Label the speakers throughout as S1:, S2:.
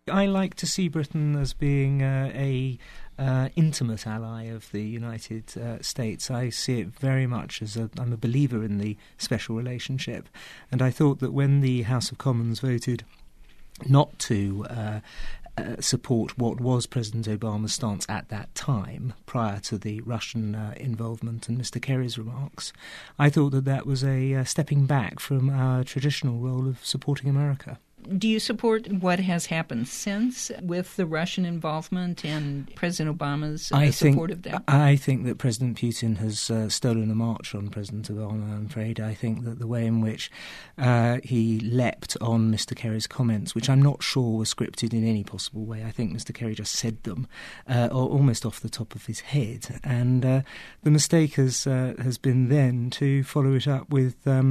S1: I like to see Britain as being a intimate ally of the United States. I see it very much as I'm a believer in the special relationship, and I thought that when the House of Commons voted not to support what was President Obama's stance at that time, prior to the Russian involvement and Mr. Kerry's remarks, I thought that that was a stepping back from our traditional role of supporting America.
S2: Do you support what has happened since with the Russian involvement and President Obama's support of that?
S1: I think that President Putin has stolen a march on President Obama, I'm afraid. I think that the way in which he leapt on Mr. Kerry's comments, which I'm not sure were scripted in any possible way. I think Mr. Kerry just said them almost off the top of his head. And the mistake has been then to follow it up with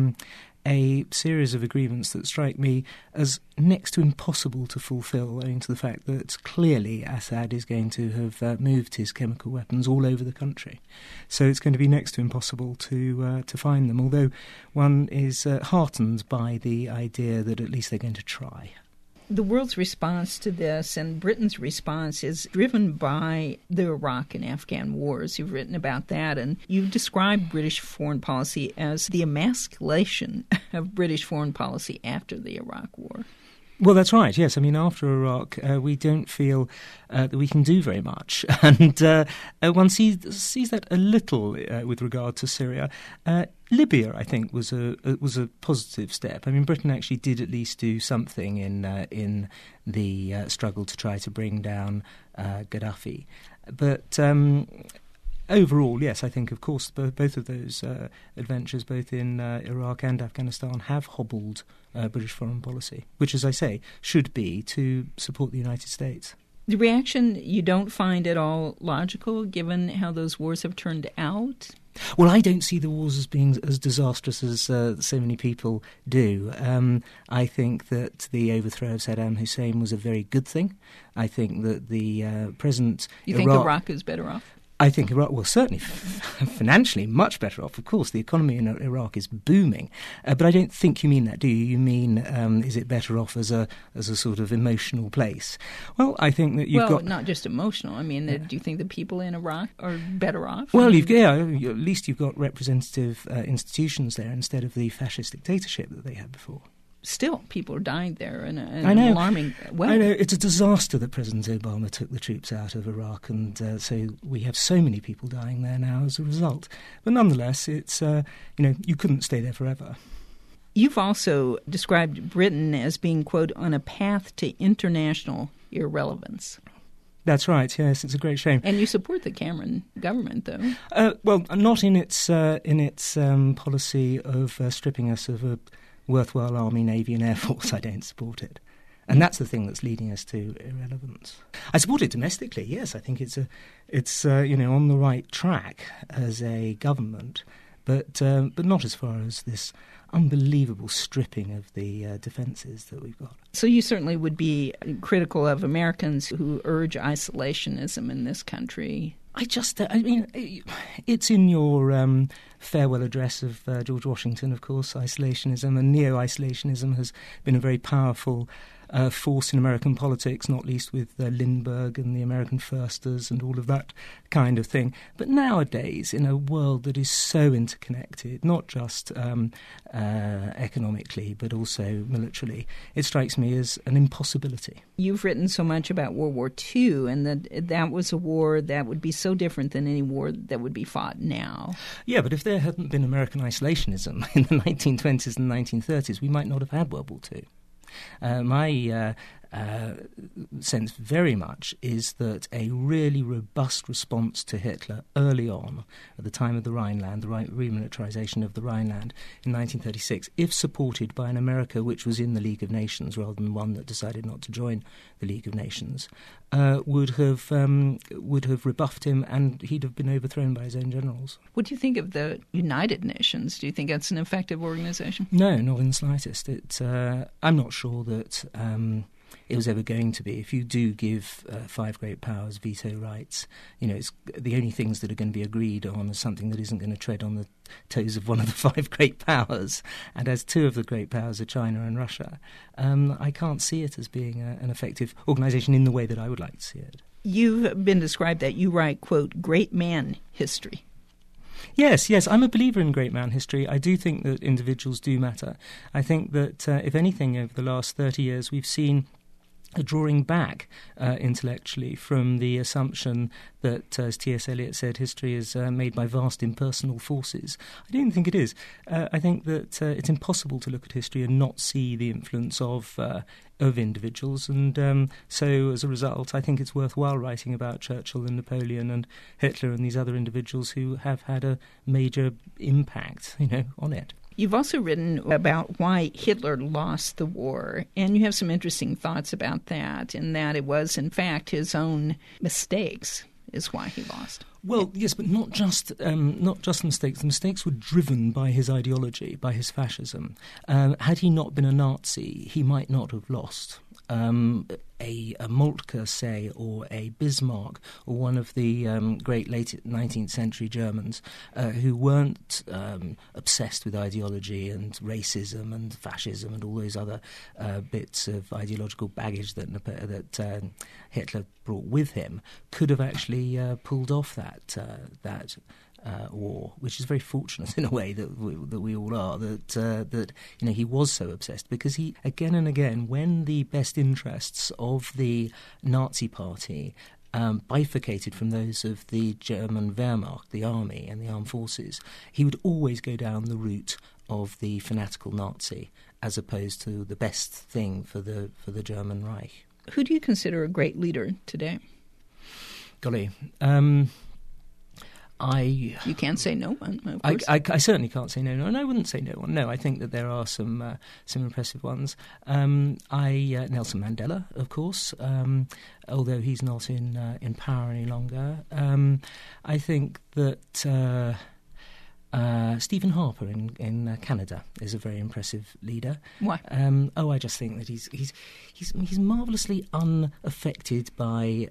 S1: a series of agreements that strike me as next to impossible to fulfil, owing to the fact that clearly Assad is going to have moved his chemical weapons all over the country. So it's going to be next to impossible to find them, although one is heartened by the idea that at least they're going to try.
S2: The world's response to this and Britain's response is driven by the Iraq and Afghan wars. You've written about that, and you've described British foreign policy as the emasculation of British foreign policy after the Iraq War.
S1: Well, that's right, yes. I mean, after Iraq, we don't feel that we can do very much. And one sees that a little with regard to Syria. Libya, I think, was a positive step. I mean, Britain actually did at least do something in the struggle to try to bring down Gaddafi. But overall, yes, I think, of course, both of those adventures, both in Iraq and Afghanistan, have hobbled British foreign policy, which, as I say, should be to support the United States.
S2: The reaction you don't find at all logical, given how those wars have turned out?
S1: Well, I don't see the wars as being as disastrous as so many people do. I think that the overthrow of Saddam Hussein was a very good thing. I think that the present
S2: You think Iraq is better off?
S1: I think Iraq, well, certainly financially much better off. Of course, the economy in Iraq is booming. But I don't think you mean that, do you? You mean, is it better off as a sort of emotional place? Well, I think that you've got...
S2: Well, not just emotional. I mean, do you think the people in Iraq are better off?
S1: Well, at least you've got representative institutions there instead of the fascist dictatorship that they had before.
S2: Still, people are dying there in an alarming way.
S1: I know. It's a disaster that President Obama took the troops out of Iraq, and so we have so many people dying there now as a result. But nonetheless, it's, you couldn't stay there forever.
S2: You've also described Britain as being, quote, on a path to international irrelevance.
S1: That's right, yes, it's a great shame.
S2: And you support the Cameron government, though.
S1: Well, not in its policy of stripping us of a worthwhile army, navy and air force. I don't support it. And that's the thing that's leading us to irrelevance. I support it domestically, yes. I think it's on the right track as a government, but not as far as this unbelievable stripping of the defences that we've got.
S2: So you certainly would be critical of Americans who urge isolationism in this country.
S1: It's in your farewell address of George Washington, of course. Isolationism and neo-isolationism has been a very powerful force in American politics, not least with Lindbergh and the American Firsters and all of that kind of thing. But nowadays, in a world that is so interconnected, not just economically, but also militarily, it strikes me as an impossibility.
S2: You've written so much about World War II, and that was a war that would be so different than any war that would be fought now.
S1: Yeah, but if there hadn't been American isolationism in the 1920s and 1930s, we might not have had World War II. My sense very much is that a really robust response to Hitler early on, at the time of the Rhineland, the remilitarization of the Rhineland in 1936, if supported by an America which was in the League of Nations rather than one that decided not to join the League of Nations, would have rebuffed him, and he'd have been overthrown by his own generals.
S2: What do you think of the United Nations? Do you think that's an effective organization?
S1: No, not in the slightest. I'm not sure that it was ever going to be. If you do give five great powers veto rights, it's the only things that are going to be agreed on is something that isn't going to tread on the toes of one of the five great powers. And as two of the great powers are China and Russia, I can't see it as being an effective organisation in the way that I would like to see it.
S2: You've been described that you write, quote, great man history.
S1: Yes, I'm a believer in great man history. I do think that individuals do matter. I think that, if anything, over the last 30 years, we've seen a drawing back intellectually from the assumption that, as T.S. Eliot said, history is made by vast impersonal forces. I don't think it is. I think that it's impossible to look at history and not see the influence of individuals, and so as a result I think it's worthwhile writing about Churchill and Napoleon and Hitler and these other individuals who have had a major impact on it.
S2: You've also written about why Hitler lost the war, and you have some interesting thoughts about that, in that it was, in fact, his own mistakes is why he lost.
S1: Well, yes, but not just mistakes. The mistakes were driven by his ideology, by his fascism. Had he not been a Nazi, he might not have lost. A Moltke, say, or a Bismarck, or one of the great late 19th century Germans who weren't obsessed with ideology and racism and fascism and all those other bits of ideological baggage that Hitler brought with him, could have actually pulled off that war, which is very fortunate in a way that we all are, that he was so obsessed, because he, again and again, when the best interests of the Nazi Party bifurcated from those of the German Wehrmacht, the army and the armed forces, he would always go down the route of the fanatical Nazi as opposed to the best thing for the German Reich.
S2: Who do you consider a great leader today?
S1: Golly.
S2: You can't say no one, of course.
S1: I certainly can't say no, and I wouldn't say no one. No, I think that there are some impressive ones. Nelson Mandela, of course, although he's not in power any longer. I think that Stephen Harper in Canada is a very impressive leader.
S2: Why?
S1: I just think that he's marvellously unaffected by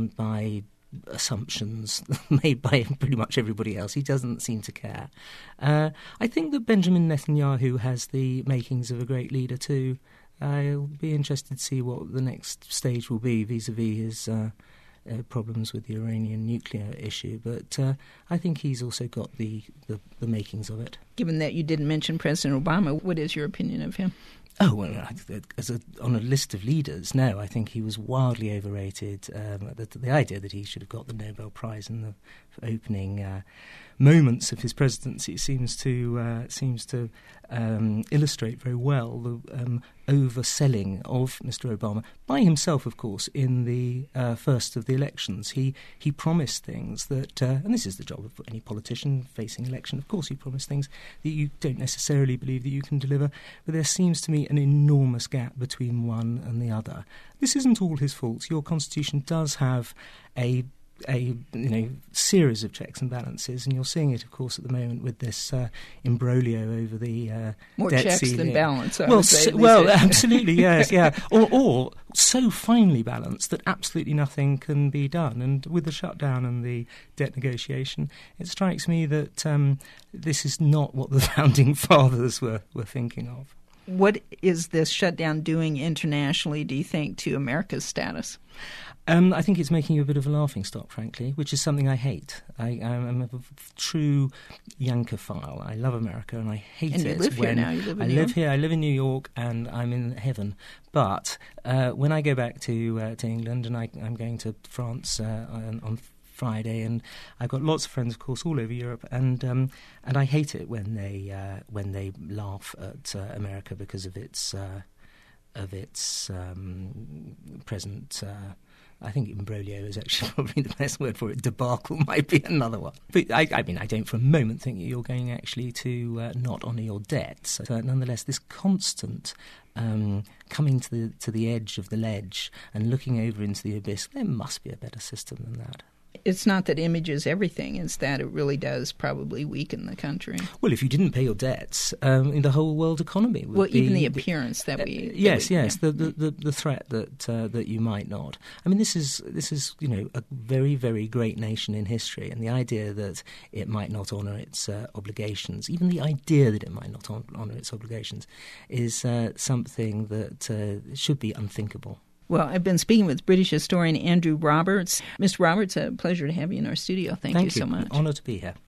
S1: assumptions made by pretty much everybody else. He doesn't seem to care. I think that Benjamin Netanyahu has the makings of a great leader too. I'll be interested to see what the next stage will be vis-a-vis his problems with the Iranian nuclear issue, but I think he's also got the makings of it. Given that you didn't mention President Obama, what is your opinion of him? Oh, well, on a list of leaders, no, I think he was wildly overrated. The idea that he should have got the Nobel Prize in the opening moments of his presidency seems to illustrate very well the overselling of Mr. Obama by himself, of course, in the first of the elections. He promised things that, and this is the job of any politician facing election, of course you promise things that you don't necessarily believe that you can deliver, but there seems to me an enormous gap between one and the other. This isn't all his fault. Your constitution does have a series of checks and balances, and you're seeing it, of course, at the moment with this imbroglio over the
S2: more
S1: debt
S2: checks
S1: ceiling.
S2: than balance.
S1: Absolutely, yes, yeah, or so finely balanced that absolutely nothing can be done. And with the shutdown and the debt negotiation, it strikes me that this is not what the founding fathers were thinking of.
S2: What is this shutdown doing internationally, do you think, to America's status?
S1: I think it's making you a bit of a laughingstock, frankly, which is something I hate. I'm a true Yankophile. I love America and I hate it.
S2: And you live here now. You live in New York?
S1: I live here. I live in New York and I'm in heaven. But when I go back to England, and I'm going to France on Friday, and I've got lots of friends, of course, all over Europe, and I hate it when they laugh at America because of its present. I think imbroglio is actually probably the best word for it. Debacle might be another one. But I don't for a moment think that you're going actually to not honour your debts. So nonetheless, this constant coming to the edge of the ledge and looking over into the abyss, there must be a better system than that.
S2: It's not that image is everything, it's that it really does probably weaken the country.
S1: Well, if you didn't pay your debts, the whole world economy would be...
S2: Well, even the appearance that we...
S1: Yes. The threat that you might not. I mean, this is a very, very great nation in history, and the idea that it might not honour its obligations, even the idea that it might not honour its obligations, is something that should be unthinkable.
S2: Well, I've been speaking with British historian Andrew Roberts. Mr. Roberts, a pleasure to have you in our studio. Thank you so much.
S1: Honour to be here.